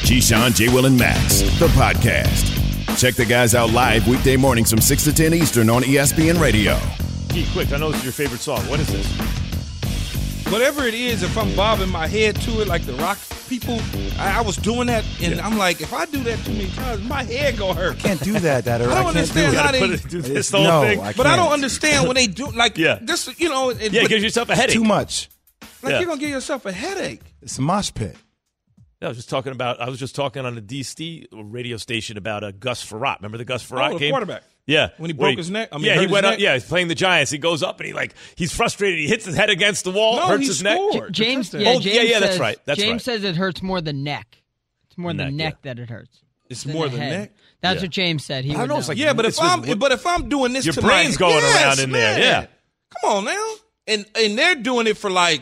Keyshawn, J. Will, and Max, the podcast. Check the guys out live weekday mornings from 6 to 10 Eastern on ESPN Radio. Key, quick, I know this is your favorite song. What is this? Whatever it is, if I'm bobbing my head to it like the rock people, I was doing that, and I'm like, if I do that too many times, my head gonna hurt. I can't do that. I don't understand how they do this the whole thing. But I don't understand when they do this. You know, it gives yourself a headache. Too much. You're gonna give yourself a headache. It's a mosh pit. I was just talking on the DC radio station about Gus Frerotte. Remember the Gus Frerotte game? Quarterback. Yeah, when he broke his neck. He went up. Yeah, he's playing the Giants. He goes up and he's frustrated. He hits his head against the wall, hurts his neck. James, that's right. James says it hurts more the neck. It's more the neck that it hurts. It's more the neck. That's what James said. He I don't know. It's like, but if I'm doing this, your to brain's going around in there. Yeah, come on now, and they're doing it for like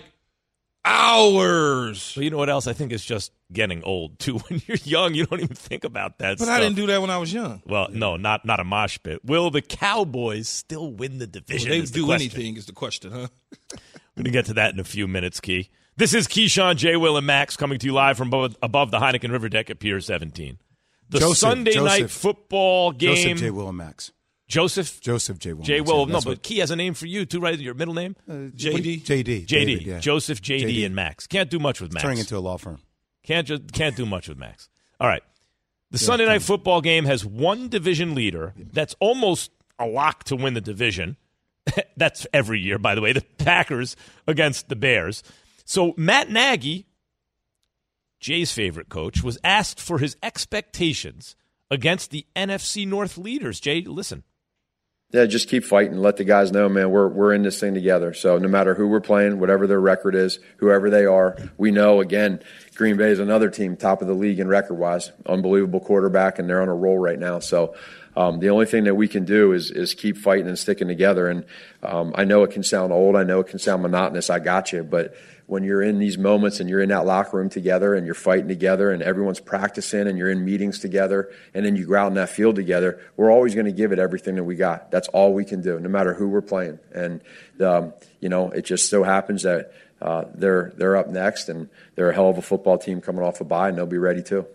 hours. Well, you know what else I think is just getting old too. When you're young, you don't even think about that. But I didn't do that when I was young. Well, no, not a mosh pit. Will the Cowboys still win the division? Will they do anything is the question, huh? We're going to get to that in a few minutes, Key. This is Keyshawn, J. Will, and Max coming to you live from above the Heineken River deck at Pier 17. Sunday night football game. Joseph, J. Will, and Max. Joseph, J. Will. J. Will. No, but Key has a name for you too, right? Your middle name? JD. JD. David, yeah. Joseph, JD, and Max. Can't do much with Max. Turning into a law firm. Can't do much with Max. All right. The Sunday night football game has one division leader that's almost a lock to win the division. That's every year, by the way. The Packers against the Bears. So Matt Nagy, Jay's favorite coach, was asked for his expectations against the NFC North leaders. Jay, listen. Yeah, just keep fighting. Let the guys know, man, we're in this thing together. So no matter who we're playing, whatever their record is, whoever they are, we know, again, Green Bay is another team, top of the league in record-wise. Unbelievable quarterback, and they're on a roll right now. So the only thing that we can do is keep fighting and sticking together. And I know it can sound old. I know it can sound monotonous. I got you. But when you're in these moments and you're in that locker room together and you're fighting together and everyone's practicing and you're in meetings together and then you go out in that field together, we're always going to give it everything that we got. That's all we can do, no matter who we're playing. And, it just so happens that they're up next and they're a hell of a football team coming off a bye, and they'll be ready too.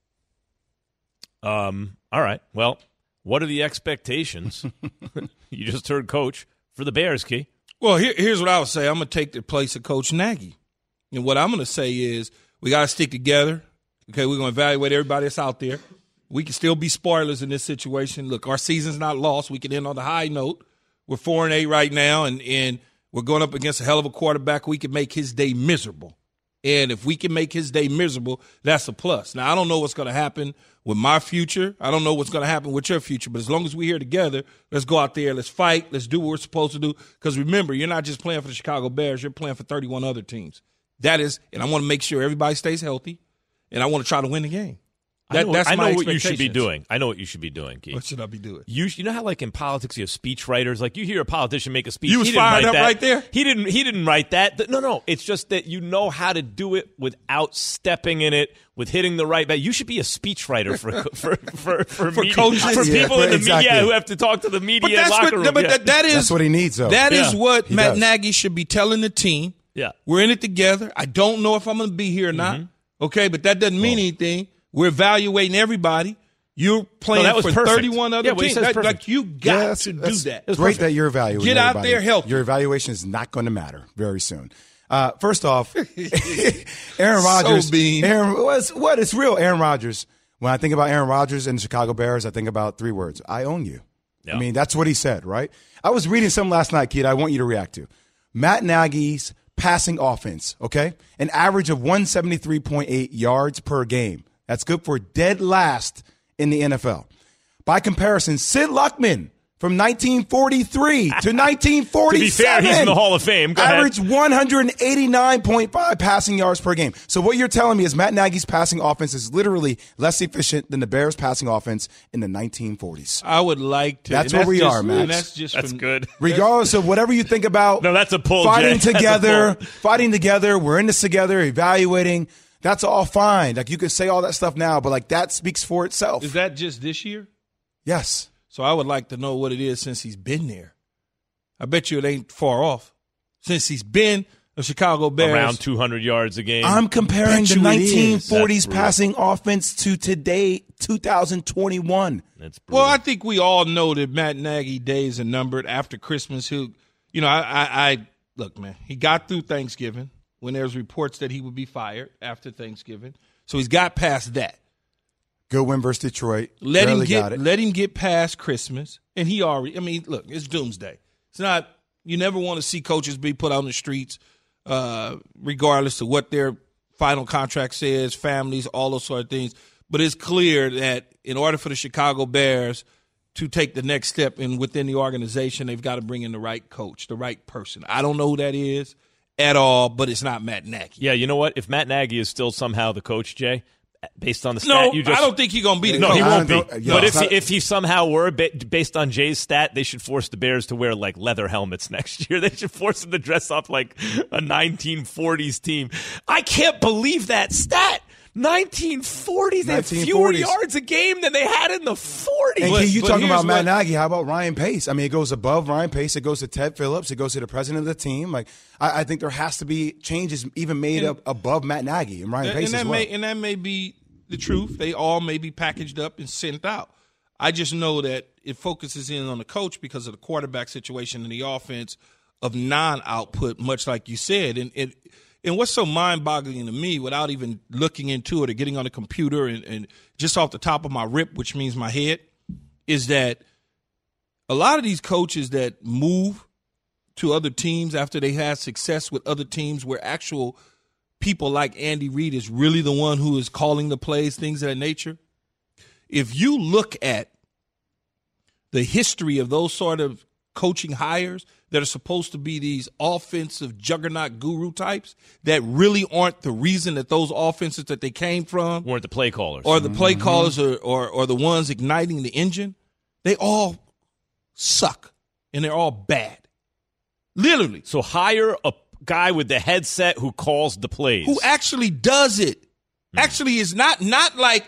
All right. Well, what are the expectations? You just heard Coach for the Bears, Key. Well, here's what I would say. I'm going to take the place of Coach Nagy. And what I'm going to say is we got to stick together. Okay, we're going to evaluate everybody that's out there. We can still be spoilers in this situation. Look, our season's not lost. We can end on a high note. We're 4-8 right now, and we're going up against a hell of a quarterback. We can make his day miserable. And if we can make his day miserable, that's a plus. Now, I don't know what's going to happen with my future. I don't know what's going to happen with your future. But as long as we're here together, let's go out there, let's fight, let's do what we're supposed to do. Because remember, you're not just playing for the Chicago Bears, you're playing for 31 other teams. That is, and I want to make sure everybody stays healthy, and I want to try to win the game. That's I my know what you should be doing. I know what you should be doing, Keith. What should I be doing? You know how, like, in politics, you have speech writers. Like, you hear a politician make a speech. You was fired up right there? He didn't write that. No. It's just that you know how to do it without stepping in it, with hitting the right. You should be a speech writer for media, coaches, for people in the media who have to talk to the media locker room. That's what he needs, though. That is what Matt Nagy should be telling the team. Yeah, we're in it together. I don't know if I'm going to be here or not. Okay, but that doesn't mean anything. We're evaluating everybody. You're playing for perfect. 31 other teams. Like, you got to do that. It's great that you're evaluating. Get everybody. out there healthy. Your evaluation is not going to matter very soon. First off, Aaron Rodgers. It's real. Aaron Rodgers. When I think about Aaron Rodgers and the Chicago Bears, I think about three words. I own you. Yeah. I mean, that's what he said, right? I was reading something last night, kid, I want you to react to. Matt Nagy's passing offense, okay? An average of 173.8 yards per game. That's good for dead last in the NFL. By comparison, Sid Luckman from 1943 to 1947. To be fair, he's in the Hall of Fame. Averaged 189.5 passing yards per game. So what you're telling me is Matt Nagy's passing offense is literally less efficient than the Bears' passing offense in the 1940s. I would like to. That's where we are, Max. That's good. Regardless of whatever you think about. No, that's a pull, Fighting Jay. together. We're in this together, evaluating. That's all fine. Like, you could say all that stuff now, but, like, that speaks for itself. Is that just this year? Yes. So I would like to know what it is since he's been there. I bet you it ain't far off. Since he's been the Chicago Bears. Around 200 yards a game. I'm comparing the 1940s passing offense to today, 2021. That's brutal. Well, I think we all know that Matt Nagy days are numbered after Christmas. I look, man, he got through Thanksgiving when there was reports that he would be fired after Thanksgiving. So he's got past that. Good win versus Detroit. Let him get past Christmas. And he already, look, it's doomsday. It's not, you never want to see coaches be put on the streets, regardless of what their final contract says, families, all those sort of things. But it's clear that in order for the Chicago Bears to take the next step within the organization, they've got to bring in the right coach, the right person. I don't know who that is at all, but it's not Matt Nagy. Yeah, you know what? If Matt Nagy is still somehow the coach, Jay, based on the stat you just... I don't think he's going to be the coach. No, he won't be. But if he somehow were, based on Jay's stat, they should force the Bears to wear, like, leather helmets next year. They should force them to dress up like a 1940s team. I can't believe that stat. 1940s, they have fewer yards a game than they had in the 40s. And you talking about Matt Nagy, how about Ryan Pace? I mean, it goes above Ryan Pace. It goes to Ted Phillips. It goes to the president of the team. Like, I think there has to be changes even made up above Matt Nagy and Ryan Pace as well. And that may be the truth. They all may be packaged up and sent out. I just know that it focuses in on the coach because of the quarterback situation and the offense of non-output, much like you said. And what's so mind-boggling to me, without even looking into it or getting on the computer and just off the top of my rip, which means my head, is that a lot of these coaches that move to other teams after they had success with other teams where actual people like Andy Reid is really the one who is calling the plays, things of that nature. If you look at the history of those sort of coaching hires that are supposed to be these offensive juggernaut guru types that really aren't the reason that those offenses that they came from weren't the play callers or the play callers or the ones igniting the engine, they all suck and they're all bad. Literally. So hire a guy with the headset who calls the plays. Who actually does it. Actually is not like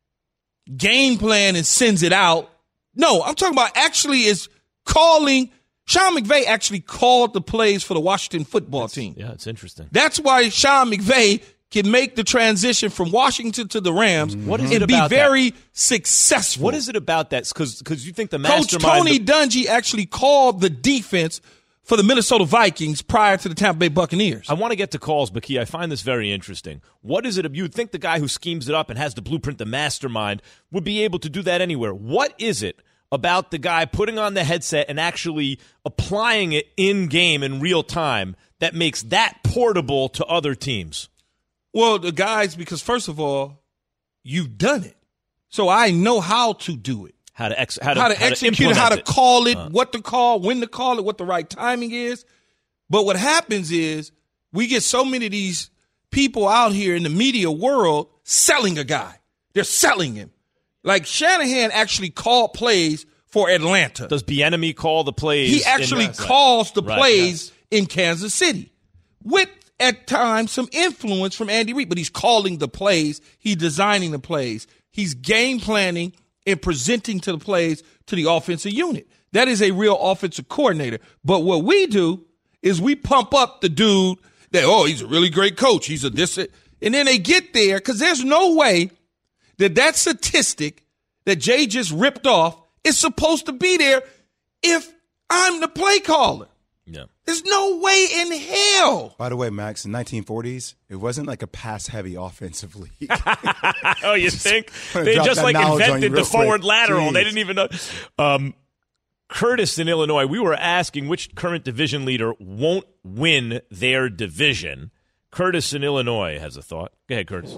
game plan and sends it out. No, I'm talking about actually is calling. Sean McVay actually called the plays for the Washington football team. Yeah, it's interesting. That's why Sean McVay can make the transition from Washington to the Rams and be very successful. What is it about that? Because you think the Coach mastermind... Tony Dungy actually called the defense for the Minnesota Vikings prior to the Tampa Bay Buccaneers. I want to get to calls, but, Key, I find this very interesting. What is it? You would think the guy who schemes it up and has the blueprint, the mastermind, would be able to do that anywhere. What is it about the guy putting on the headset and actually applying it in-game in real time that makes that portable to other teams? Well, the guys, because first of all, you've done it. So I know how to do it. How to execute it, how to call it, what to call, when to call it, what the right timing is. But what happens is we get so many of these people out here in the media world selling a guy. They're selling him. Like Shanahan actually called plays for Atlanta. Does Bieniemy call the plays? He actually calls the plays in Kansas City with, at times, some influence from Andy Reid. But he's calling the plays. He's designing the plays. He's game planning and presenting to the plays to the offensive unit. That is a real offensive coordinator. But what we do is we pump up the dude that, he's a really great coach. He's a this. And then they get there because there's no way that statistic that Jay just ripped off is supposed to be there if I'm the play caller. Yeah. There's no way in hell. By the way, Max, in the 1940s, it wasn't like a pass-heavy offensive league. Oh, you think? They just invented the forward lateral. Jeez. They didn't even know. Curtis in Illinois, we were asking which current division leader won't win their division. Curtis in Illinois has a thought. Go ahead, Curtis.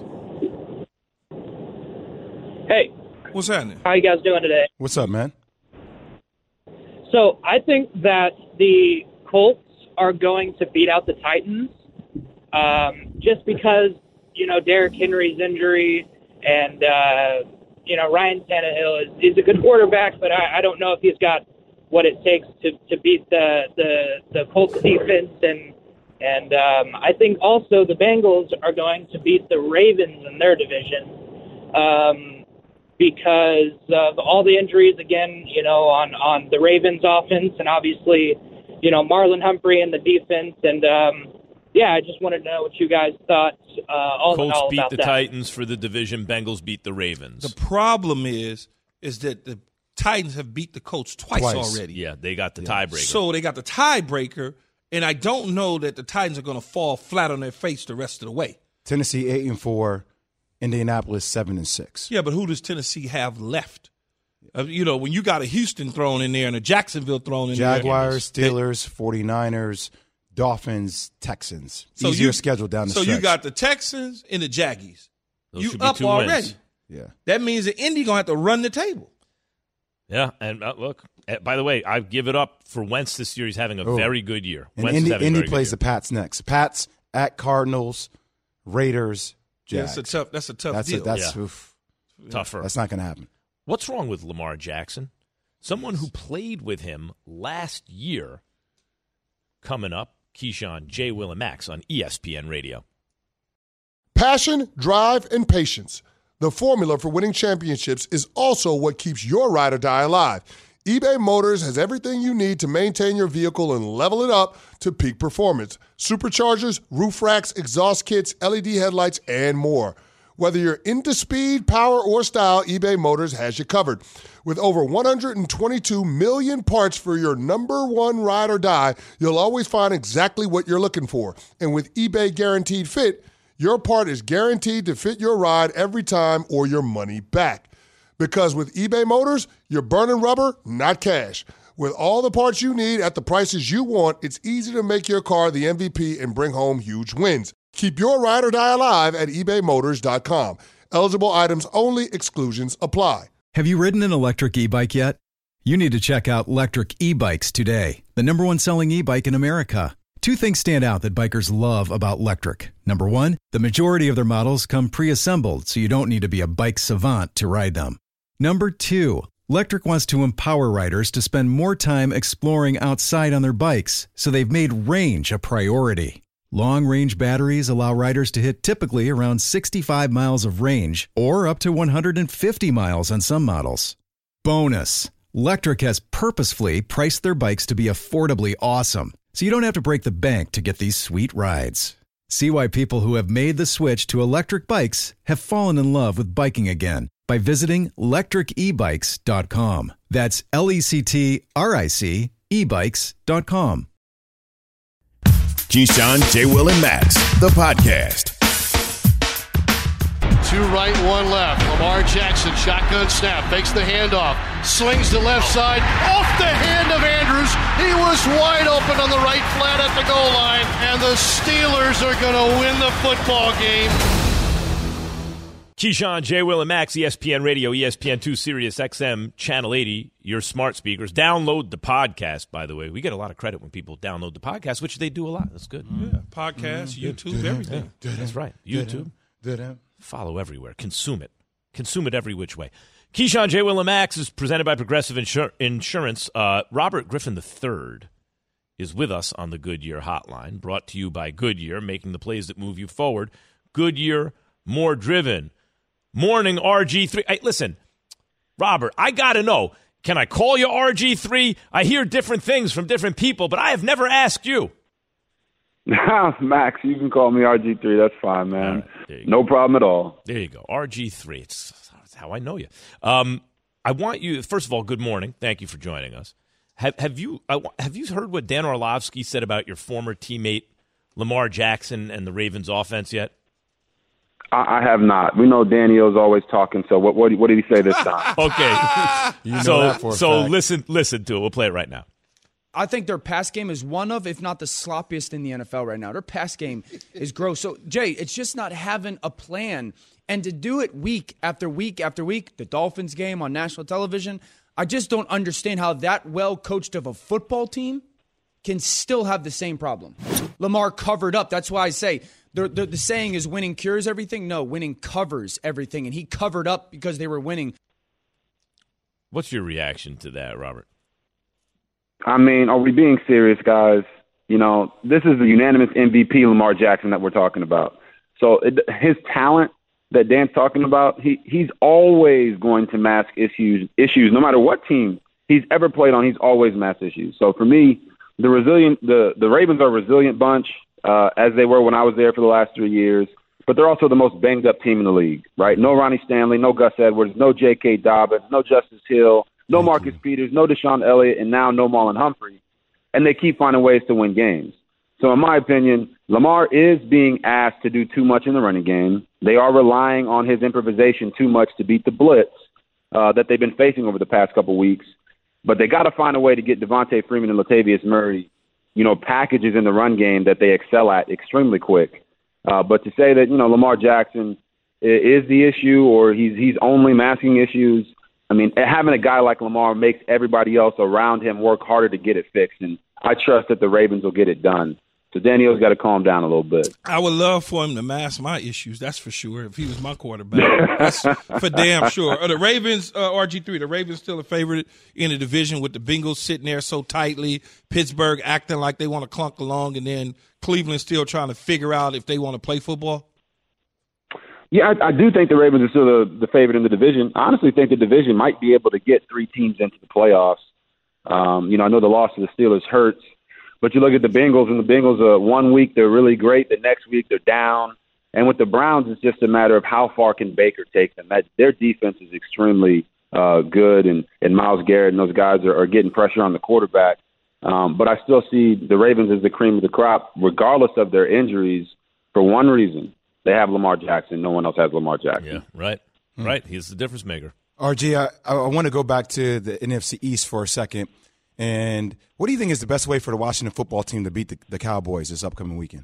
Hey. What's happening? How you guys doing today? What's up, man? So I think that the Colts are going to beat out the Titans just because, Derrick Henry's injury and, Ryan Tannehill is a good quarterback, but I don't know if he's got what it takes to beat the Colts defense. And I think also the Bengals are going to beat the Ravens in their division. Because of all the injuries, again, on the Ravens offense and obviously, Marlon Humphrey in the defense. And I just wanted to know what you guys thought all Colts about beat that. the Titans for the division. Bengals beat the Ravens. The problem is that the Titans have beat the Colts twice already. Yeah, they got the tiebreaker. So they got the tiebreaker, and I don't know that the Titans are going to fall flat on their face the rest of the way. Tennessee 8-4, Indianapolis 7-6. Yeah, but who does Tennessee have left? When you got a Houston thrown in there and a Jacksonville thrown in Jaguars, there. Steelers, 49ers, Dolphins, Texans. Easier schedule down the stretch. So you got the Texans and the Jaggies. Those you should be up 2 already. wins. Yeah. That means that Indy going to have to run the table. Yeah, and look, by the way, I give it up for Wentz this year. He's having a very good year. And Indy plays the Pats next. Pats at Cardinals, Raiders, Jags. That's a tough deal. Tougher. That's not going to happen. What's wrong with Lamar Jackson? Someone who played with him last year. Coming up, Keyshawn, J. Will, and Max on ESPN Radio. Passion, drive, and patience. The formula for winning championships is also what keeps your ride or die alive. eBay Motors has everything you need to maintain your vehicle and level it up to peak performance. Superchargers, roof racks, exhaust kits, LED headlights, and more. Whether you're into speed, power, or style, eBay Motors has you covered. With over 122 million parts for your number one ride or die, you'll always find exactly what you're looking for. And with eBay Guaranteed Fit, your part is guaranteed to fit your ride every time or your money back. Because with eBay Motors, you're burning rubber, not cash. With all the parts you need at the prices you want, it's easy to make your car the MVP and bring home huge wins. Keep your ride or die alive at ebaymotors.com. Eligible items only. Exclusions apply. Have you ridden an electric e-bike yet? You need to check out Lectric E-Bikes today, the #1 selling e-bike in America. 2 things stand out that bikers love about Lectric. Number 1, the majority of their models come pre-assembled, so you don't need to be a bike savant to ride them. Number 2, Lectric wants to empower riders to spend more time exploring outside on their bikes, so they've made range a priority. Long-range batteries allow riders to hit typically around 65 miles of range or up to 150 miles on some models. Bonus, Lectric has purposefully priced their bikes to be affordably awesome, so you don't have to break the bank to get these sweet rides. See why people who have made the switch to electric bikes have fallen in love with biking again by visiting lectricebikes.com. That's LECTRIC ebikes.com. Keyshawn, J. Will, and Max, the podcast. 2 right, 1 left. Lamar Jackson, shotgun snap, fakes the handoff, slings the left side, off the hand of Andrews. He was wide open on the right flat at the goal line, and the Steelers are going to win the football game. Keyshawn, J. Will, and Max, ESPN Radio, ESPN2, Sirius XM, Channel 80, your smart speakers. Download the podcast, by the way. We get a lot of credit when people download the podcast, which they do a lot. That's good. Yeah, podcast, YouTube, everything. That's right. YouTube. Follow everywhere. Consume it. Consume it every which way. Keyshawn, J. Will, and Max is presented by Progressive Insurance. Robert Griffin III is with us on the Goodyear Hotline, brought to you by Goodyear, making the plays that move you forward. Goodyear, more driven. Morning, RG3. Hey, listen, Robert, I got to know, can I call you RG3? I hear different things from different people, but I have never asked you. Max, you can call me RG3. That's fine, man. Right, no problem at all. There you go. RG3. It's how I know you. I want you, first of all, good morning. Thank you for joining us. Have you heard what Dan Orlovsky said about your former teammate Lamar Jackson and the Ravens offense yet? I have not. We know Daniel's always talking, so what did he say this time? Okay. So listen to it. We'll play it right now. I think their pass game is one of, if not the sloppiest in the NFL right now. Their pass game is gross. So, Jay, it's just not having a plan. And to do it week after week after week, the Dolphins game on national television, I just don't understand how that well-coached of a football team can still have the same problem. Lamar covered up. That's why I say the saying is winning cures everything. No, winning covers everything. And he covered up because they were winning. What's your reaction to that, Robert? I mean, are we being serious, guys? You know, this is the unanimous MVP Lamar Jackson that we're talking about. So his talent that Dan's talking about, he's always going to mask issues no matter what team he's ever played on. He's always masked issues. So for me, the Ravens are a resilient bunch. as they were when I was there for the last 3 years. But they're also the most banged-up team in the league, right? No Ronnie Stanley, no Gus Edwards, no J.K. Dobbins, no Justice Hill, no Marcus Peters, no Deshaun Elliott, and now no Marlon Humphrey. And they keep finding ways to win games. So in my opinion, Lamar is being asked to do too much in the running game. They are relying on his improvisation too much to beat the blitz that they've been facing over the past couple weeks. But they got to find a way to get Devontae Freeman and Latavius Murray, packages in the run game that they excel at extremely quick. But to say that, Lamar Jackson is the issue or he's only masking issues, I mean, having a guy like Lamar makes everybody else around him work harder to get it fixed. And I trust that the Ravens will get it done. So Daniel's got to calm down a little bit. I would love for him to mask my issues, that's for sure, if he was my quarterback. That's for damn sure. The Ravens, RG3, the Ravens still a favorite in the division with the Bengals sitting there so tightly, Pittsburgh acting like they want to clunk along, and then Cleveland still trying to figure out if they want to play football? Yeah, I do think the Ravens are still the favorite in the division. I honestly think the division might be able to get 3 teams into the playoffs. I know the loss to the Steelers hurts. But you look at the Bengals, and the Bengals, 1 week they're really great, the next week they're down. And with the Browns, it's just a matter of how far can Baker take them. Their defense is extremely good, and Myles Garrett and those guys are getting pressure on the quarterback. But I still see the Ravens as the cream of the crop, regardless of their injuries, for one reason. They have Lamar Jackson. No one else has Lamar Jackson. Yeah, right. Right. He's the difference maker. RG, I want to go back to the NFC East for a second. And what do you think is the best way for the Washington football team to beat the Cowboys this upcoming weekend?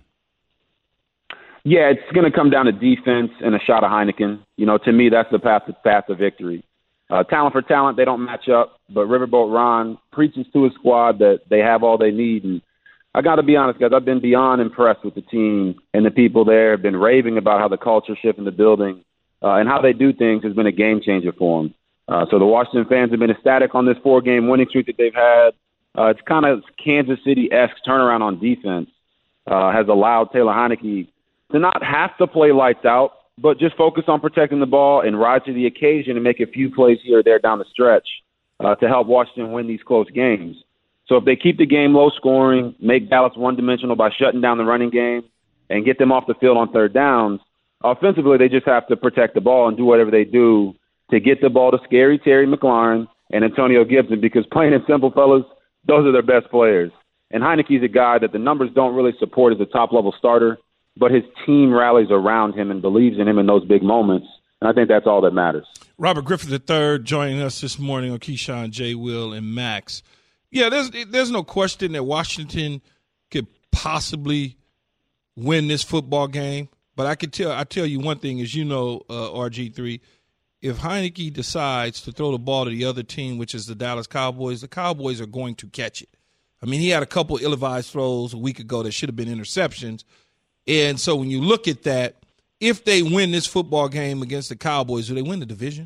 Yeah, it's going to come down to defense and a shot of Heineken. To me, that's the path to victory. Talent for talent, they don't match up. But Riverboat Ron preaches to his squad that they have all they need. And I got to be honest, guys, I've been beyond impressed with the team and the people there. Have been raving about how the culture shift in the building and how they do things has been a game changer for them. So the Washington fans have been ecstatic on this 4-game winning streak that they've had. It's kind of Kansas City-esque turnaround on defense has allowed Taylor Heineke to not have to play lights out, but just focus on protecting the ball and rise to the occasion and make a few plays here or there down the stretch to help Washington win these close games. So if they keep the game low scoring, make Dallas one-dimensional by shutting down the running game, and get them off the field on third downs, offensively they just have to protect the ball and do whatever they do to get the ball to Scary Terry McLaurin and Antonio Gibson, because plain and simple, fellas, those are their best players. And Heineke's a guy that the numbers don't really support as a top-level starter, but his team rallies around him and believes in him in those big moments, and I think that's all that matters. Robert Griffith III joining us this morning on Keyshawn, J. Will, and Max. Yeah, there's no question that Washington could possibly win this football game, but I tell you one thing, as you know, RG3, if Heineke decides to throw the ball to the other team, which is the Dallas Cowboys, the Cowboys are going to catch it. I mean, he had a couple ill-advised throws a week ago that should have been interceptions. And so when you look at that, if they win this football game against the Cowboys, do they win the division?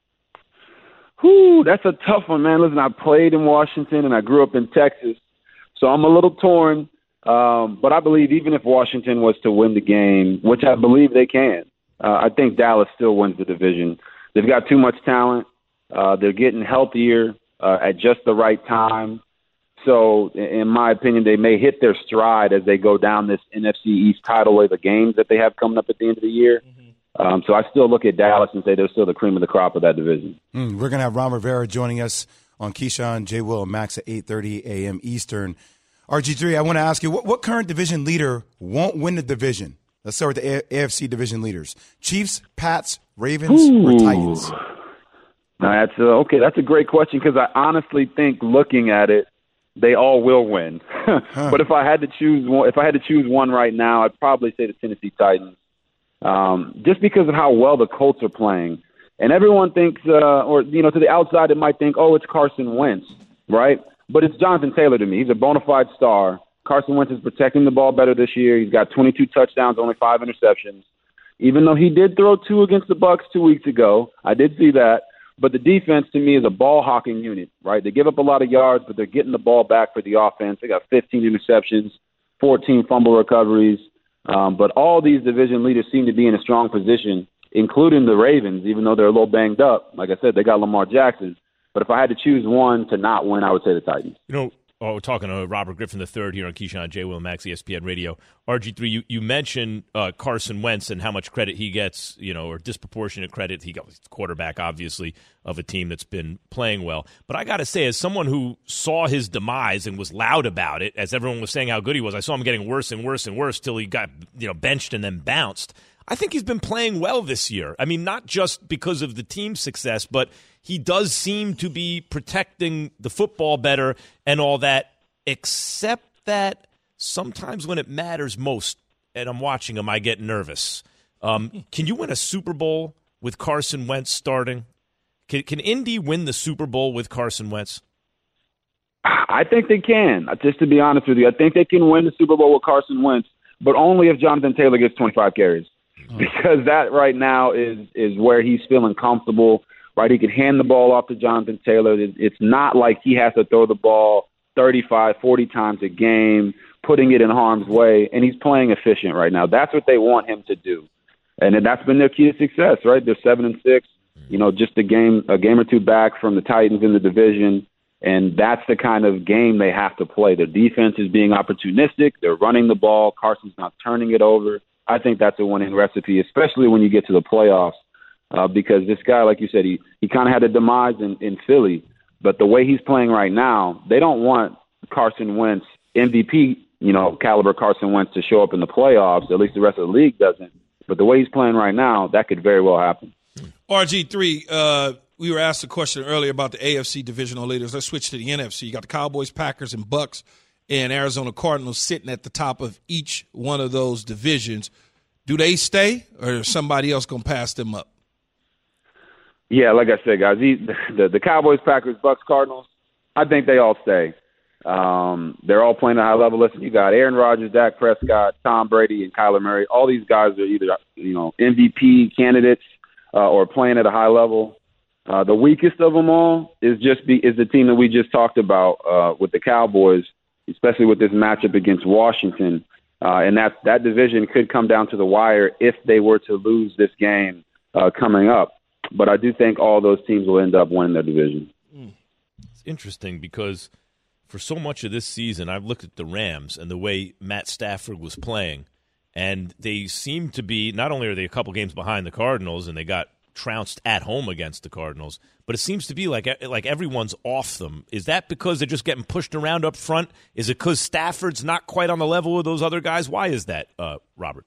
Whew, that's a tough one, man. Listen, I played in Washington and I grew up in Texas, so I'm a little torn. But I believe even if Washington was to win the game, which I believe they can, I think Dallas still wins the division. They've got too much talent. They're getting healthier at just the right time. So, in my opinion, they may hit their stride as they go down this NFC East tidal wave of games that they have coming up at the end of the year. So I still look at Dallas and say they're still the cream of the crop of that division. We're going to have Ron Rivera joining us on Keyshawn, J. Will, and Max at 8:30 a.m. Eastern. RG3, I want to ask you, what current division leader won't win the division? Let's start with the AFC division leaders. Chiefs, Pats, Ravens, or Titans? That's a great question, because I honestly think, looking at it, they all will win. But if I had to choose one right now, I'd probably say the Tennessee Titans. Just because of how well the Colts are playing. And everyone thinks, to the outside, it might think, it's Carson Wentz, right? But it's Jonathan Taylor to me. He's a bona fide star. Carson Wentz is protecting the ball better this year. He's got 22 touchdowns, only 5 interceptions. Even though he did throw 2 against the Bucs 2 weeks ago, I did see that. But the defense, to me, is a ball-hawking unit, right? They give up a lot of yards, but they're getting the ball back for the offense. They got 15 interceptions, 14 fumble recoveries. But all these division leaders seem to be in a strong position, including the Ravens, even though they're a little banged up. Like I said, they got Lamar Jackson. But if I had to choose one to not win, I would say the Titans. we're talking to Robert Griffin III here on Keyshawn, J. Will, Max, ESPN Radio. RG3, you mentioned Carson Wentz and how much credit he gets, or disproportionate credit. He got quarterback, obviously, of a team that's been playing well. But I got to say, as someone who saw his demise and was loud about it, as everyone was saying how good he was, I saw him getting worse and worse and worse till he got benched and then bounced. I think he's been playing well this year. I mean, not just because of the team's success, but he does seem to be protecting the football better and all that, except that sometimes when it matters most, and I'm watching him, I get nervous. Can you win a Super Bowl with Carson Wentz starting? Can Indy win the Super Bowl with Carson Wentz? I think they can. Just to be honest with you, I think they can win the Super Bowl with Carson Wentz, but only if Jonathan Taylor gets 25 carries. Because that right now is where he's feeling comfortable, right? He can hand the ball off to Jonathan Taylor. It's not like he has to throw the ball 35, 40 times a game, putting it in harm's way, and he's playing efficient right now. That's what they want him to do. And that's been their key to success, right? They're 7-6, just a game or two back from the Titans in the division, and that's the kind of game they have to play. Their defense is being opportunistic. They're running the ball. Carson's not turning it over. I think that's a winning recipe, especially when you get to the playoffs, because this guy, like you said, he kind of had a demise in Philly. But the way he's playing right now, they don't want Carson Wentz, MVP, caliber Carson Wentz, to show up in the playoffs. At least the rest of the league doesn't. But the way he's playing right now, that could very well happen. RG3, we were asked a question earlier about the AFC divisional leaders. Let's switch to the NFC. You got the Cowboys, Packers, and Bucks, and Arizona Cardinals sitting at the top of each one of those divisions. Do they stay, or is somebody else going to pass them up? Yeah, like I said, guys, the Cowboys, Packers, Bucks, Cardinals, I think they all stay. They're all playing at a high level. Listen, you got Aaron Rodgers, Dak Prescott, Tom Brady, and Kyler Murray. All these guys are either MVP candidates or playing at a high level. The weakest of them all is the team that we just talked about with the Cowboys, especially with this matchup against Washington. And that division could come down to the wire if they were to lose this game coming up. But I do think all those teams will end up winning their division. It's interesting because for so much of this season, I've looked at the Rams and the way Matt Stafford was playing, and they seem to be, not only are they a couple games behind the Cardinals and they got trounced at home against the Cardinals, but it seems to be like everyone's off them. Is that because they're just getting pushed around up front? Is it because Stafford's not quite on the level of those other guys? Why is that, Robert?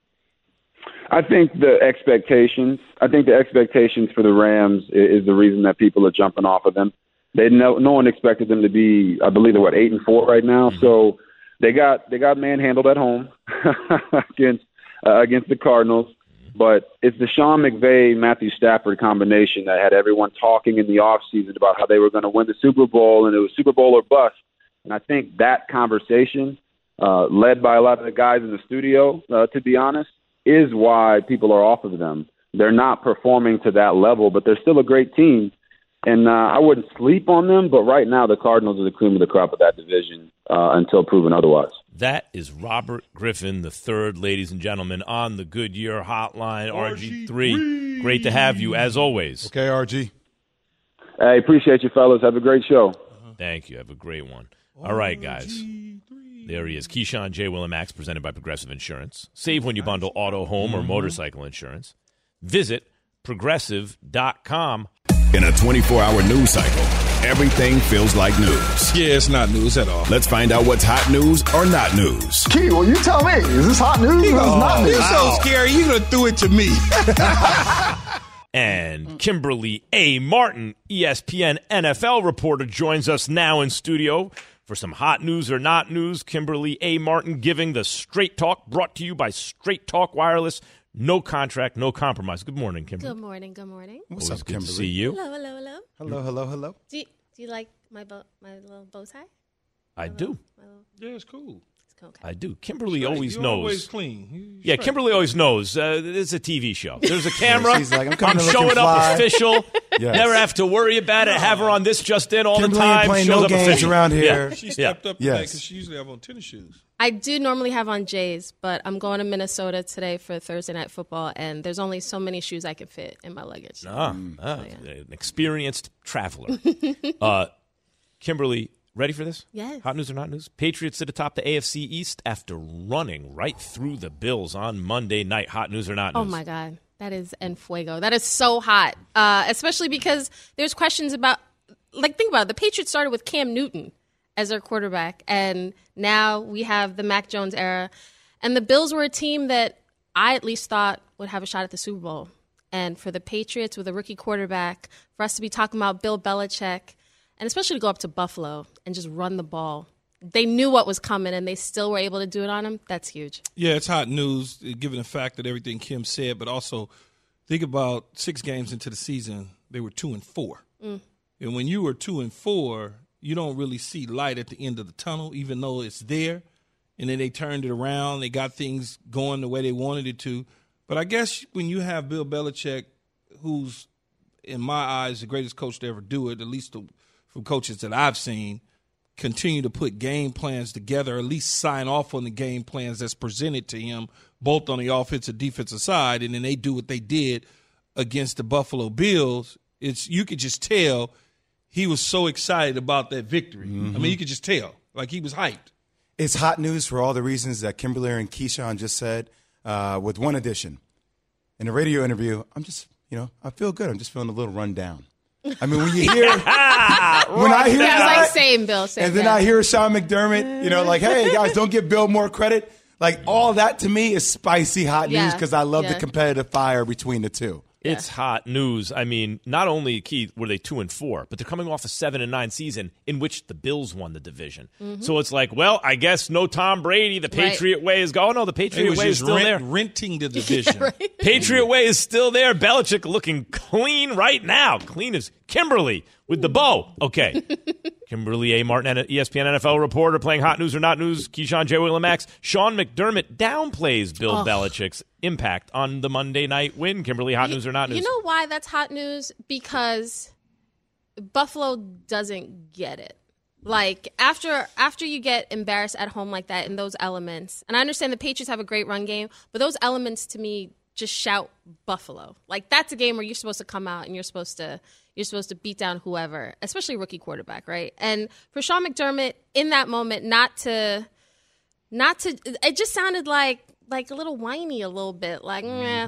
I think the expectations for the Rams is the reason that people are jumping off of them. No one expected them to be, I believe they're 8-4 right now. Mm-hmm. So they got manhandled at home against the Cardinals. But it's the Sean McVay, Matthew Stafford combination that had everyone talking in the offseason about how they were going to win the Super Bowl, and it was Super Bowl or bust. And I think that conversation, led by a lot of the guys in the studio, to be honest, is why people are off of them. They're not performing to that level, but they're still a great team. And I wouldn't sleep on them, but right now the Cardinals are the cream of the crop of that division until proven otherwise. That is Robert Griffin III, ladies and gentlemen, on the Goodyear Hotline. RG3, great to have you, as always. Okay, RG. Hey, appreciate you, fellas. Have a great show. Thank you. Have a great one. All right, guys. There he is. Keyshawn, J. Will, and Max, presented by Progressive Insurance. Save when you bundle auto, home, or motorcycle insurance. Visit Progressive.com. In a 24-hour news cycle, everything feels like news. Yeah, it's not news at all. Let's find out what's hot news or not news. Key, well, you tell me. Is this hot news or is this not news? You're so scary. You're going to throw it to me. And Kimberly A. Martin, ESPN NFL reporter, joins us now in studio for some hot news or not news. Kimberly A. Martin giving the Straight Talk, brought to you by Straight Talk Wireless. No contract, no compromise. Good morning, Kimberly. Good morning. Good morning. What's Always up, good Kimberly? to see you. Hello. Do you like my little bow tie? I do. Yeah, it's cool. Okay. I do. Kimberly always knows. Always clean. Yeah, Kimberly always knows. It's a TV show. There's a camera. She's like, I'm showing up official. Yes. Never have to worry about it. Have her on this just in all Kimberly the time. ain't playing Shows no up games official. around here. She stepped up today Yes. because she usually have on tennis shoes. I do normally have on J's, but I'm going to Minnesota today for Thursday Night Football, and there's only so many shoes I can fit in my luggage. An experienced traveler. Kimberly, Ready for this? Yes. Hot news or not news? Patriots sit atop the AFC East after running right through the Bills on Monday night. Hot news or not news? Oh, my God. That is en fuego. That is so hot, especially because there's questions about, think about it. The Patriots started with Cam Newton as their quarterback, and now we have the Mac Jones era. And the Bills were a team that I at least thought would have a shot at the Super Bowl. And for the Patriots with a rookie quarterback, for us to be talking about Bill Belichick, and especially to go up to Buffalo and just run the ball. They knew what was coming, and they still were able to do it on him. That's huge. Yeah, it's hot news, given the fact that everything Kim said, but also think about 6 games into the season, they were 2-4. And when you were 2-4, you don't really see light at the end of the tunnel, even though it's there. And then they turned it around. They got things going the way they wanted it to. But I guess when you have Bill Belichick, who's, in my eyes, the greatest coach to ever do it, at least from coaches that I've seen, continue to put game plans together, or at least sign off on the game plans that's presented to him, both on the offensive, defensive side, and then they do what they did against the Buffalo Bills. You could just tell he was so excited about that victory. I mean, you could just tell. Like, he was hyped. It's hot news for all the reasons that Kimberly and Keyshawn just said, with one addition. In a radio interview, I feel good. I'm just feeling a little run down. I mean, when you hear, when I hear that, like same Bill, and then I hear Sean McDermott, like, hey guys, don't give Bill more credit. Like, all that to me is spicy hot news because I love the competitive fire between the two. It's hot news. I mean, not only were they 2-4, but they're coming off a 7-9 season in which the Bills won the division. So it's like, well, I guess no Tom Brady. The Patriot way is going. Oh, no, the Patriot way is still there. Renting the division. Patriot way is still there. Belichick looking clean right now. Clean as Kimberly with the bow. Okay. Kimberly A. Martin, ESPN NFL reporter, playing hot news or not news. Keyshawn, J. Will, and Max. Sean McDermott downplays Bill Belichick's impact on the Monday night win. Kimberly, hot news or not news? You know why that's hot news? Because Buffalo doesn't get it. Like, after you get embarrassed at home like that in those elements, and I understand the Patriots have a great run game, but those elements to me just shout Buffalo. Like, that's a game where you're supposed to come out and you're supposed to beat down whoever, especially rookie quarterback, right? And for Sean McDermott in that moment, not to, it just sounded like a little whiny a little bit, and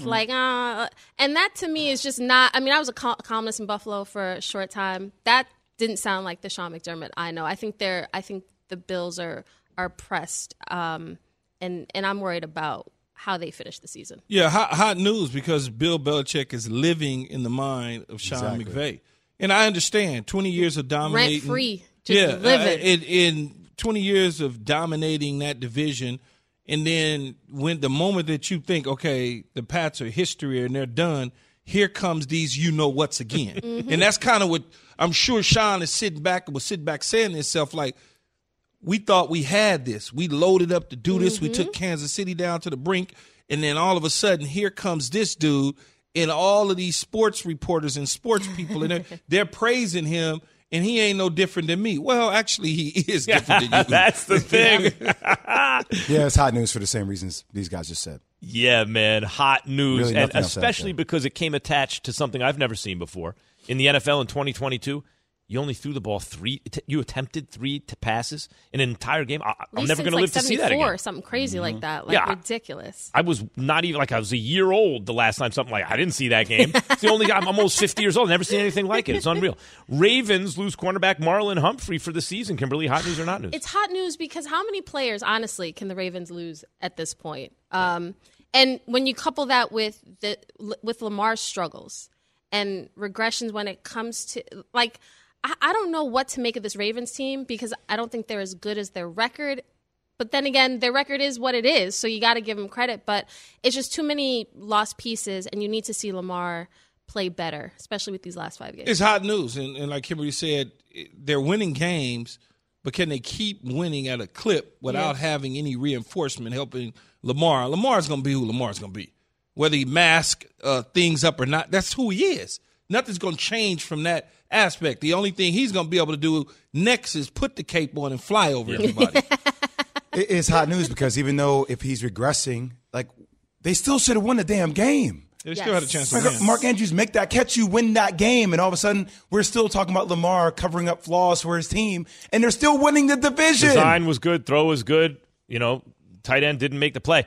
that to me is just not. I mean, I was a columnist in Buffalo for a short time. That didn't sound like the Sean McDermott I know. I think the Bills are pressed, and I'm worried about how they finish the season. Yeah, hot news because Bill Belichick is living in the mind of Sean McVay. And I understand 20 years of dominating. Rent-free, just living. In 20 years of dominating that division, and then when the moment that you think, okay, the Pats are history and they're done, here comes these you-know-whats again. And that's kind of what I'm sure Sean is sitting back saying to himself, like, we thought we had this. We loaded up to do this. We took Kansas City down to the brink. And then all of a sudden, here comes this dude and all of these sports reporters and sports people, and they're praising him, and he ain't no different than me. Well, actually, he is different than you. That's the thing. Yeah, it's hot news for the same reasons these guys just said. Yeah, man, hot news. Really, and especially because it came attached to something I've never seen before. In the NFL in 2022, you only threw the ball you attempted 3 passes in an entire game. I'm never going to live to see that again. Or something crazy like that. Ridiculous. I was not even, I was a year old the last time something I didn't see that game. It's the only guy, I'm almost 50 years old. Never seen anything like it. It's unreal. Ravens lose cornerback Marlon Humphrey for the season. Kimberly, hot news or not news? It's hot news because how many players, honestly, can the Ravens lose at this point? And when you couple that with Lamar's struggles and regressions when it comes to, I don't know what to make of this Ravens team because I don't think they're as good as their record. But then again, their record is what it is, so you got to give them credit. But it's just too many lost pieces, and you need to see Lamar play better, especially with these last 5 games. It's hot news, and like Kimberly said, they're winning games, but can they keep winning at a clip without having any reinforcement helping Lamar? Lamar's going to be who Lamar's going to be. Whether he masks things up or not, that's who he is. Nothing's going to change from that aspect. The only thing he's going to be able to do next is put the cape on and fly over everybody. It's hot news because even though if he's regressing, they still should have won the damn game. They still had a chance to win. Mark Andrews make that catch, you win that game, and all of a sudden we're still talking about Lamar covering up flaws for his team, and they're still winning the division. Design was good, throw was good. Tight end didn't make the play.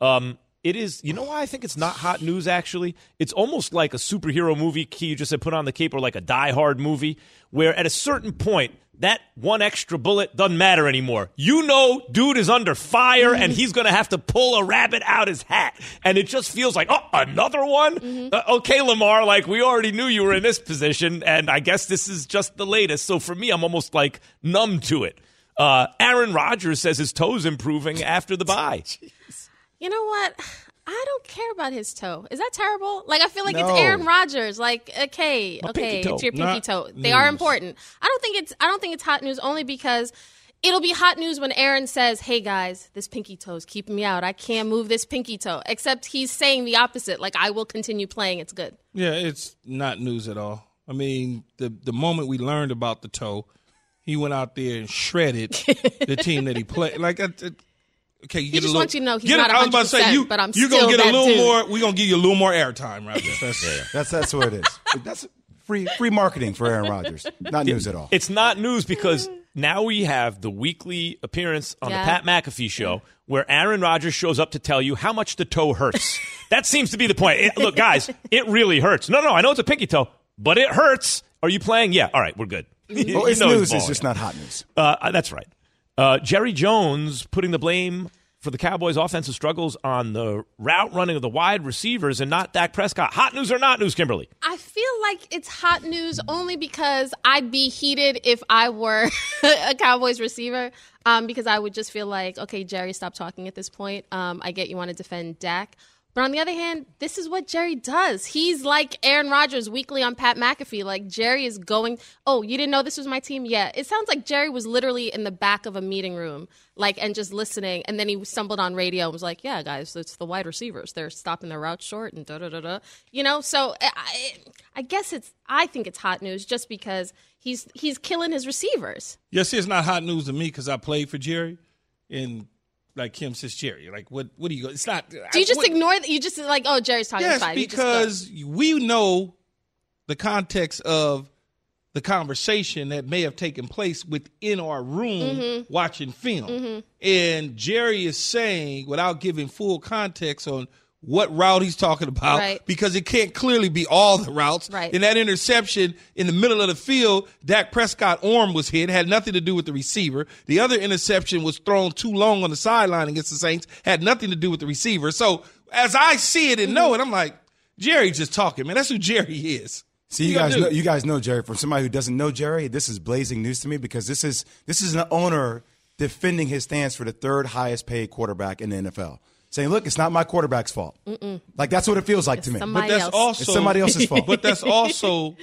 It is, you know why I think it's not hot news, actually? It's almost like a superhero movie, Key, you just said put on the cape, or like a Die Hard movie, where at a certain point, that one extra bullet doesn't matter anymore. Dude is under fire, and he's going to have to pull a rabbit out his hat. And it just feels like, another one? Okay, Lamar, we already knew you were in this position, and I guess this is just the latest. So for me, I'm almost numb to it. Aaron Rodgers says his toe's improving after the bye. You know what? I don't care about his toe. Is that terrible? I feel like it's Aaron Rodgers. Okay, it's your pinky toe. They are important. I don't think it's hot news only because it'll be hot news when Aaron says, "Hey guys, this pinky toe's keeping me out. I can't move this pinky toe." Except he's saying the opposite. I will continue playing. It's good. Yeah, it's not news at all. I mean, the moment we learned about the toe, he went out there and shredded the team that he played. Okay, he just wants you to know he's not 100%, but I'm still gonna get that a little dude. more. We're gonna give you a little more airtime, right? That's what it is. That's free marketing for Aaron Rodgers. Not news at all. It's not news because now we have the weekly appearance on the Pat McAfee show where Aaron Rodgers shows up to tell you how much the toe hurts. That seems to be the point. Look, guys, it really hurts. No, I know it's a pinky toe, but it hurts. Are you playing? Yeah. All right, we're good. Well, it's news. It's just not hot news. That's right. Jerry Jones putting the blame for the Cowboys' offensive struggles on the route running of the wide receivers and not Dak Prescott. Hot news or not news, Kimberly? I feel like it's hot news only because I'd be heated if I were a Cowboys receiver because I would just feel like, okay, Jerry, stop talking at this point. I get you want to defend Dak. But on the other hand, this is what Jerry does. He's like Aaron Rodgers weekly on Pat McAfee. Jerry is going, oh, you didn't know this was my team? Yeah. It sounds like Jerry was literally in the back of a meeting room, and just listening. And then he stumbled on radio and was like, yeah, guys, it's the wide receivers. They're stopping their route short and da-da-da-da. So I guess I think it's hot news just because he's killing his receivers. Yes, it's not hot news to me because I played for Jerry and Kim says Jerry. What do you go? It's not. Do you just ignore that? You just oh, Jerry's talking. Yes, fine. Because we know the context of the conversation that may have taken place within our room watching film. And Jerry is saying, without giving full context on what route he's talking about, because it can't clearly be all the routes. Right. In that interception in the middle of the field, Dak Prescott's arm was hit, had nothing to do with the receiver. The other interception was thrown too long on the sideline against the Saints, had nothing to do with the receiver. So as I see it and know it, I'm like, Jerry's just talking, man. That's who Jerry is. See, you guys know Jerry. For somebody who doesn't know Jerry, this is blazing news to me because this is an owner defending his stance for the third highest paid quarterback in the NFL. Saying, look, it's not my quarterback's fault. That's what it feels like to me. But that's also it's somebody else's fault. But that's also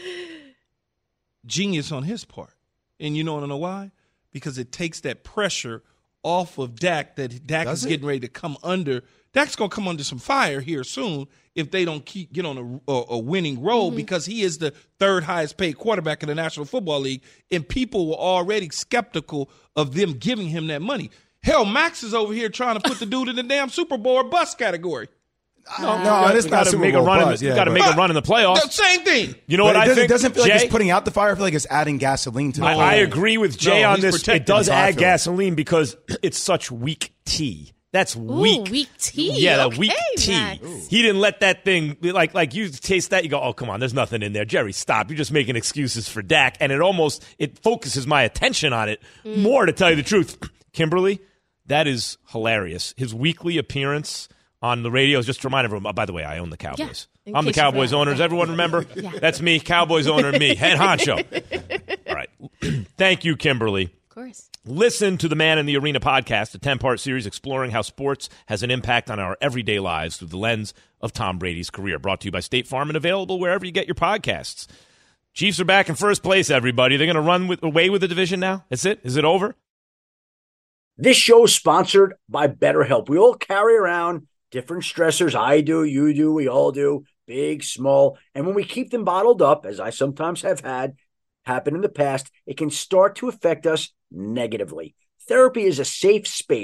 genius on his part. And you want to know why? Because it takes that pressure off of Dak that Dak is getting ready to come under. Dak's going to come under some fire here soon if they don't get on a winning roll because he is the third highest paid quarterback in the National Football League, and people were already skeptical of them giving him that money. Hell, Max is over here trying to put the dude in the damn Super Bowl bust category. No, it's not Super Bowl buzz. You got to make a run in the playoffs. The same thing. You know what I think? It doesn't feel like it's putting out the fire. I feel like it's adding gasoline to it. I agree with Jay on this. It does add gasoline because it's such weak tea. That's weak. Ooh, weak tea. Yeah, that okay, weak tea. Max. He didn't let that thing, like you taste that, you go, oh, come on, there's nothing in there. Jerry, stop. You're just making excuses for Dak. And it focuses my attention on it more, to tell you the truth. Kimberly, that is hilarious. His weekly appearance on the radio is just to remind everyone, by the way, I own the Cowboys. Yeah, I'm the Cowboys owner. Does everyone remember? Yeah. That's me, Cowboys owner, me, head honcho. All right. Thank you, Kimberly. Of course. Listen to the Man in the Arena podcast, a 10-part series exploring how sports has an impact on our everyday lives through the lens of Tom Brady's career. Brought to you by State Farm and available wherever you get your podcasts. Chiefs are back in first place, everybody. They're going to run away with the division now? That's it? Is it over? This show is sponsored by BetterHelp. We all carry around different stressors. I do, you do, we all do, big, small. And when we keep them bottled up, as I sometimes have had happen in the past, it can start to affect us negatively. Therapy is a safe space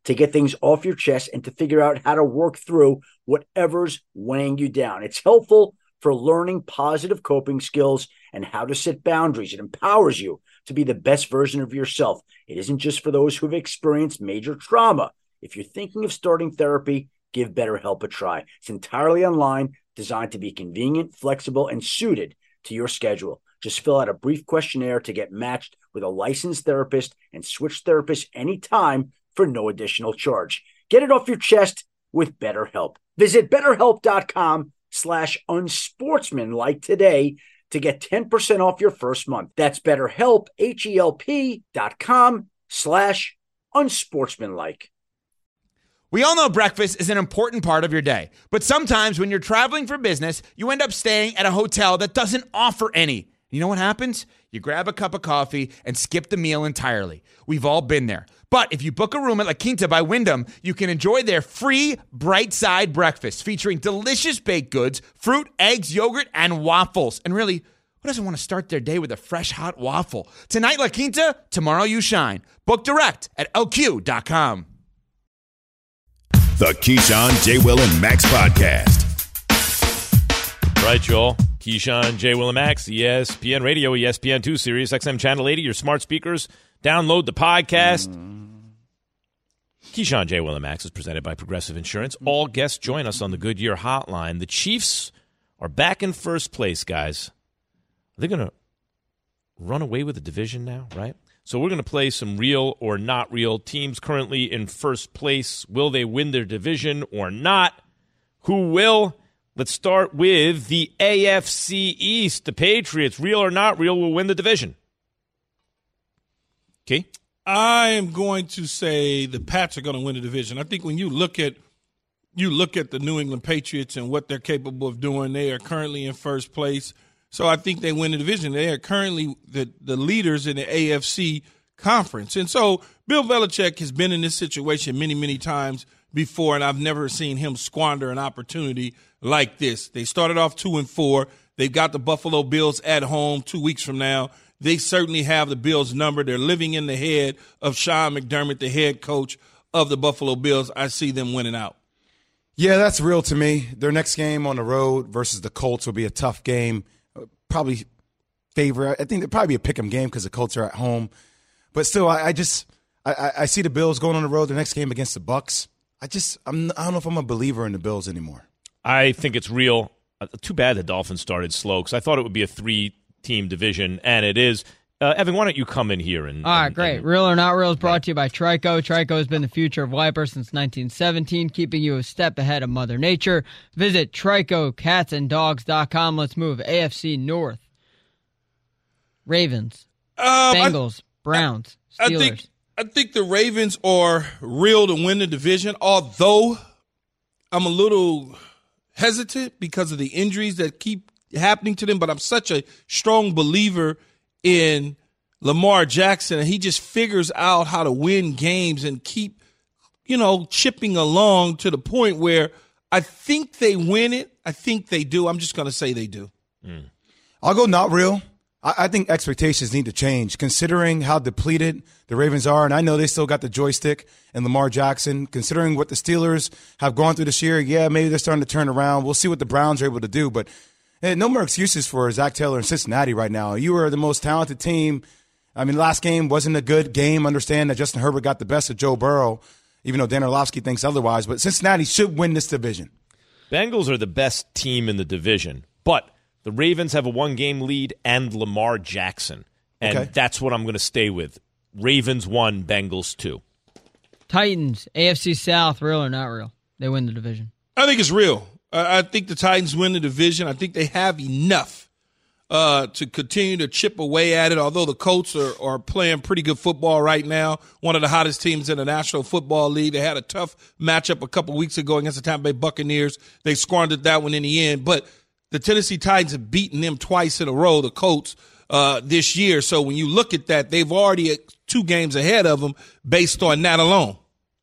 to get things off your chest and to figure out how to work through whatever's weighing you down. It's helpful for learning positive coping skills and how to set boundaries. It empowers you to be the best version of yourself. It isn't just for those who have experienced major trauma. If you're thinking of starting therapy, give BetterHelp a try. It's entirely online, designed to be convenient, flexible, and suited to your schedule. Just fill out a brief questionnaire to get matched with a licensed therapist and switch therapists anytime for no additional charge. Get it off your chest with BetterHelp. Visit BetterHelp.com/unsportsmanlike today to get 10% off your first month. That's BetterHelp, HELP.com/unsportsmanlike. We all know breakfast is an important part of your day, but sometimes when you're traveling for business, you end up staying at a hotel that doesn't offer any. You know what happens? You grab a cup of coffee and skip the meal entirely. We've all been there. But if you book a room at La Quinta by Wyndham, you can enjoy their free Bright Side breakfast featuring delicious baked goods, fruit, eggs, yogurt, and waffles. And really, who doesn't want to start their day with a fresh, hot waffle? Tonight, La Quinta, tomorrow you shine. Book direct at LQ.com. The Keyshawn, J. Will, and Max podcast. Right, Joel. Keyshawn, J. Will, and Max, ESPN Radio, ESPN2, Sirius XM Channel 80, your smart speakers. Download the podcast. Keyshawn, J. Will, and Max is presented by Progressive Insurance. All guests join us on the Goodyear Hotline. The Chiefs are back in first place, guys. Are they going to run away with the division now, right? So we're going to play some real or not real teams currently in first place. Will they win their division or not? Who will? Let's start with the AFC East. The Patriots, real or not real, will win the division. Okay. I am going to say the Pats are going to win the division. I think when you look at the New England Patriots and what they're capable of doing, they are currently in first place. So I think they win the division. They are currently the leaders in the AFC conference. And so Bill Belichick has been in this situation many, many times before, and I've never seen him squander an opportunity like this. They started off 2-4. They've got the Buffalo Bills at home 2 weeks from now. They certainly have the Bills number. They're living in the head of Sean McDermott, the head coach of the Buffalo Bills. I see them winning out. Yeah, that's real to me. Their next game on the road versus the Colts will be a tough game. Probably favor. I think it'll probably be a pick'em game because the Colts are at home. But still, I see the Bills going on the road. The next game against the Bucs. I don't know if I'm a believer in the Bills anymore. I think it's real. Too bad the Dolphins started slow because I thought it would be a 3-team division, and it is. Evan, why don't you come in here? All right, great. Real or Not Real is brought to you by Trico. Trico has been the future of wipers since 1917, keeping you a step ahead of Mother Nature. Visit TricoCatsAndDogs.com. Let's move. AFC North. Ravens. Bengals. Browns. Steelers. I think the Ravens are real to win the division, although I'm a little hesitant because of the injuries that keep happening to them, but I'm such a strong believer in Lamar Jackson, and he just figures out how to win games and keep, chipping along to the point where I think they win it. I think they do. I'm just going to say they do. I'll go not real. I think expectations need to change, considering how depleted the Ravens are. And I know they still got the joystick and Lamar Jackson. Considering what the Steelers have gone through this year, yeah, maybe they're starting to turn around. We'll see what the Browns are able to do. But no more excuses for Zach Taylor in Cincinnati right now. You are the most talented team. I mean, last game wasn't a good game. Understand that Justin Herbert got the best of Joe Burrow, even though Dan Orlovsky thinks otherwise. But Cincinnati should win this division. Bengals are the best team in the division, but the Ravens have a 1-game lead and Lamar Jackson. And that's what I'm going to stay with. Ravens 1, Bengals 2. Titans, AFC South, real or not real? They win the division. I think it's real. I think the Titans win the division. I think they have enough to continue to chip away at it, although the Colts are playing pretty good football right now, one of the hottest teams in the National Football League. They had a tough matchup a couple weeks ago against the Tampa Bay Buccaneers. They squandered that one in the end, but the Tennessee Titans have beaten them twice in a row, the Colts, this year. So when you look at that, they've already 2 games ahead of them based on that alone.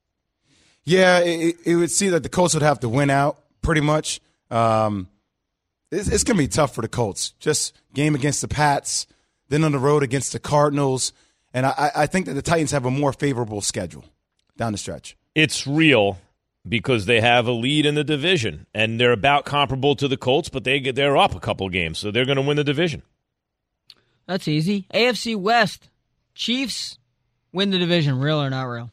Yeah, it would see that the Colts would have to win out pretty much. It's going to be tough for the Colts. Just game against the Pats, then on the road against the Cardinals. And I think that the Titans have a more favorable schedule down the stretch. It's real because they have a lead in the division, and they're about comparable to the Colts, but they're up a couple games, so they're going to win the division. That's easy. AFC West, Chiefs win the division. Real or not real?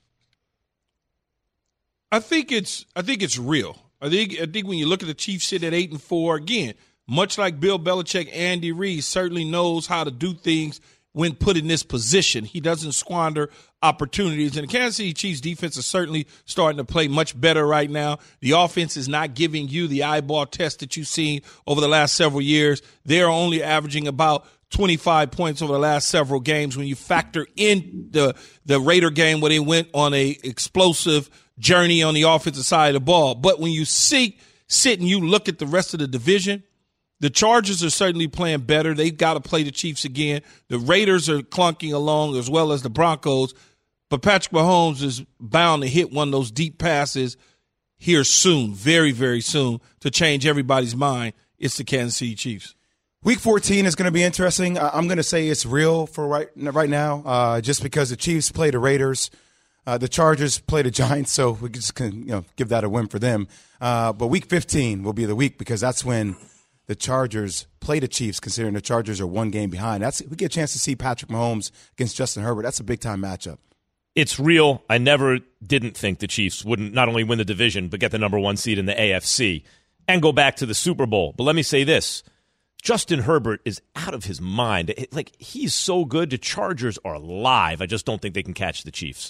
I think it's real. I think when you look at the Chiefs sit at 8-4, again, much like Bill Belichick, Andy Reid certainly knows how to do things when put in this position. He doesn't squander opportunities. And the Kansas City Chiefs defense is certainly starting to play much better right now. The offense is not giving you the eyeball test that you've seen over the last several years. They're only averaging about 25 points over the last several games when you factor in the Raider game where they went on a explosive journey on the offensive side of the ball. But when you sit and you look at the rest of the division, the Chargers are certainly playing better. They've got to play the Chiefs again. The Raiders are clunking along as well as the Broncos. But Patrick Mahomes is bound to hit one of those deep passes here soon, very, very soon, to change everybody's mind. It's the Kansas City Chiefs. Week 14 is going to be interesting. I'm going to say it's real for right now, just because the Chiefs play the Raiders. The Chargers play the Giants, so we just can give that a win for them. But Week 15 will be the week because that's when the Chargers play the Chiefs, considering the Chargers are one game behind. We get a chance to see Patrick Mahomes against Justin Herbert. That's a big-time matchup. It's real. I didn't think the Chiefs wouldn't not only win the division, but get the number 1 seed in the AFC and go back to the Super Bowl. But let me say this. Justin Herbert is out of his mind. He's so good. The Chargers are alive. I just don't think they can catch the Chiefs.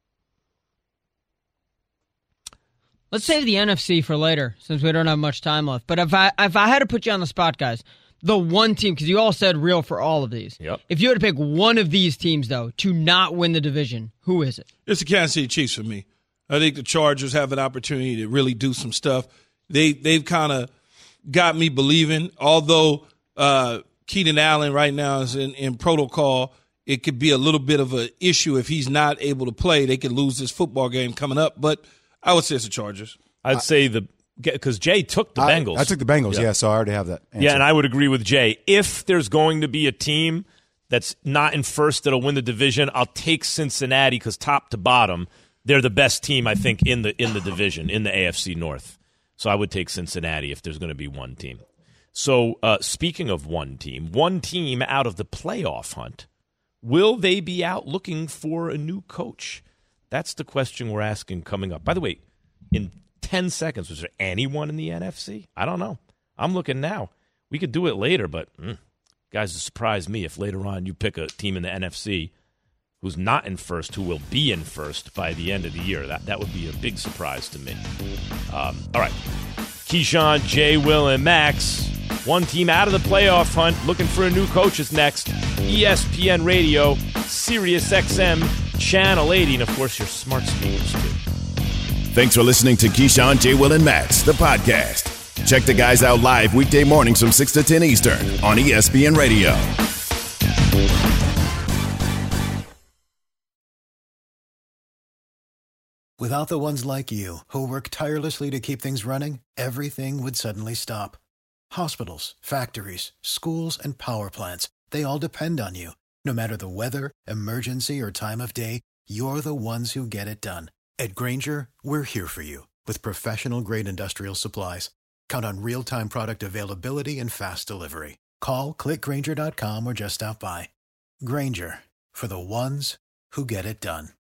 Let's save the NFC for later, since we don't have much time left. But if I had to put you on the spot, guys, the one team, because you all said real for all of these. Yep. If you had to pick one of these teams, though, to not win the division, who is it? It's the Kansas City Chiefs for me. I think the Chargers have an opportunity to really do some stuff. They've kind of got me believing, although Keenan Allen right now is in protocol. It could be a little bit of an issue if he's not able to play. They could lose this football game coming up, but I would say it's the Chargers. I'd say because Jay took the Bengals. I took the Bengals, yeah, so I already have that answer. Yeah, and I would agree with Jay. If there's going to be a team that's not in first that'll win the division, I'll take Cincinnati because top to bottom, they're the best team, I think, in the division, in the AFC North. So I would take Cincinnati if there's going to be one team. So speaking of one team out of the playoff hunt, will they be out looking for a new coach? That's the question we're asking coming up. By the way, in 10 seconds, was there anyone in the NFC? I don't know. I'm looking now. We could do it later, but guys, it surprise me if later on you pick a team in the NFC who's not in first, who will be in first by the end of the year. That would be a big surprise to me. All right. Keyshawn, Jay, Will, and Max. One team out of the playoff hunt, looking for a new coach is next. ESPN Radio, Sirius XM, Channel 80, and, of course, your smart speakers, too. Thanks for listening to Keyshawn, J. Will, and Max, the podcast. Check the guys out live weekday mornings from 6 to 10 Eastern on ESPN Radio. Without the ones like you, who work tirelessly to keep things running, everything would suddenly stop. Hospitals, factories, schools, and power plants, they all depend on you. No matter the weather, emergency, or time of day, you're the ones who get it done. At Grainger, we're here for you with professional-grade industrial supplies. Count on real-time product availability and fast delivery. Call, click Grainger.com, or just stop by. Grainger, for the ones who get it done.